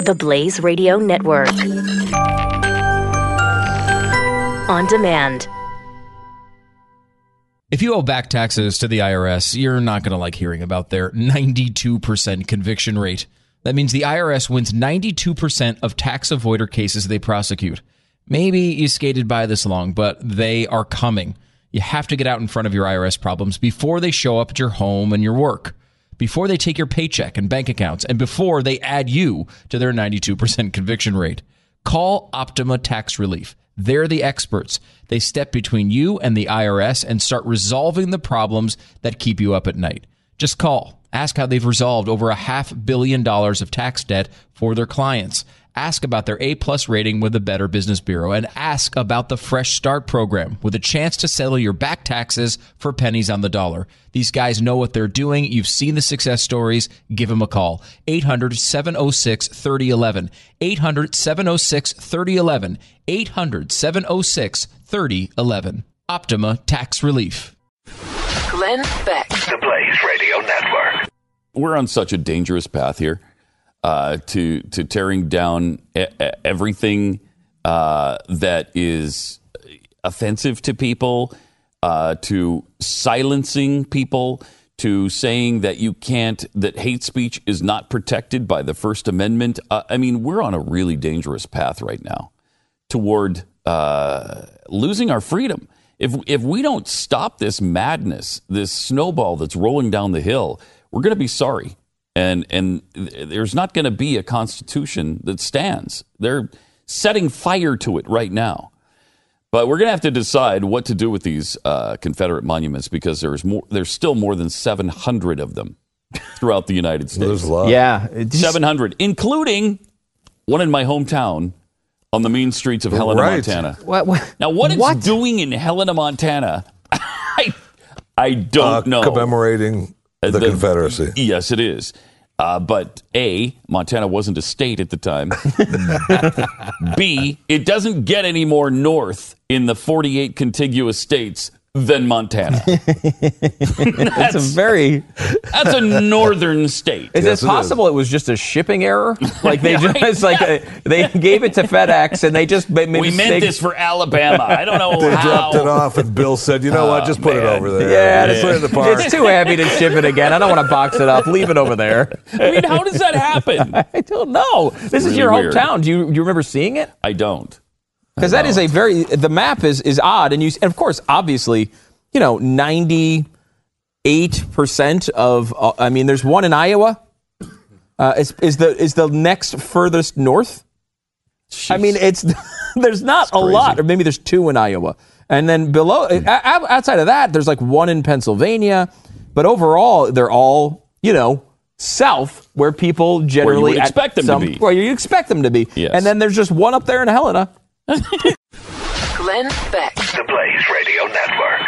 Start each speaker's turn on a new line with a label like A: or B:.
A: The Blaze Radio Network. On demand.
B: If you owe back taxes to the IRS, you're not going to like hearing about their 92% conviction rate. That means the IRS wins 92% of tax avoider cases they prosecute. Maybe you skated by this long, but they are coming. You have to get out in front of your IRS problems before they show up at your home and your work, before they take your paycheck and bank accounts, and before they add you to their 92% conviction rate. Call Optima Tax Relief. They're the experts. They step between you and the IRS and start resolving the problems that keep you up at night. Just call. Ask how they've resolved over $500 million of tax debt for their clients. Ask about their A-plus rating with the Better Business Bureau, and ask about the Fresh Start program with a chance to settle your back taxes for pennies on the dollar. These guys know what they're doing. You've seen the success stories. Give them a call. 800-706-3011. 800-706-3011. 800-706-3011. Optima Tax Relief.
C: Glenn Beck.
D: The Blaze Radio Network.
E: We're on such a dangerous path here to tearing down everything that is offensive to people, to silencing people, to saying that you can't, that hate speech is not protected by the First Amendment. I mean, we're on a really dangerous path right now toward losing our freedom. If we don't stop this madness, this snowball that's rolling down the hill, we're going to be sorry. And there's not going to be a constitution that stands. They're setting fire to it right now. But we're going to have to decide what to do with these Confederate monuments, because there's still more than 700 of them throughout the United States.
F: There's a lot.
G: Yeah.
E: 700, including one in my hometown on the mean streets of Helena, Montana. Now, what it's doing in Helena, Montana, I don't know.
F: Commemorating the Confederacy.
E: Yes, it is. But A, Montana wasn't a state at the time. B, it doesn't get any more north in the 48 contiguous states than Montana. That's a northern state.
G: Is it possible it was just a shipping error? Like they they gave it to FedEx and they just made
E: we meant this for Alabama. I don't know
F: they
E: how.
F: dropped it off and Bill said, you know what, just put it over there.
G: Yeah,
F: just put it in the park.
G: It's too heavy to ship it again. I don't want to box it up. Leave it over there.
E: I mean, how does that happen?
G: I don't know. This is your hometown. Do you remember seeing it?
E: I don't.
G: Because that is the map is odd, and of course, obviously, 98% of, there's one in Iowa. Is the next furthest north? Jeez. I mean, there's not a lot, or maybe there's two in Iowa, and then below, outside of that, there's like one in Pennsylvania, but overall, they're all south, where people generally
E: where you expect them to be.
G: Where you expect them to be,
E: yes.
G: And then there's just one up there in Helena.
C: Glenn Beck.
D: The Blaze Radio Network.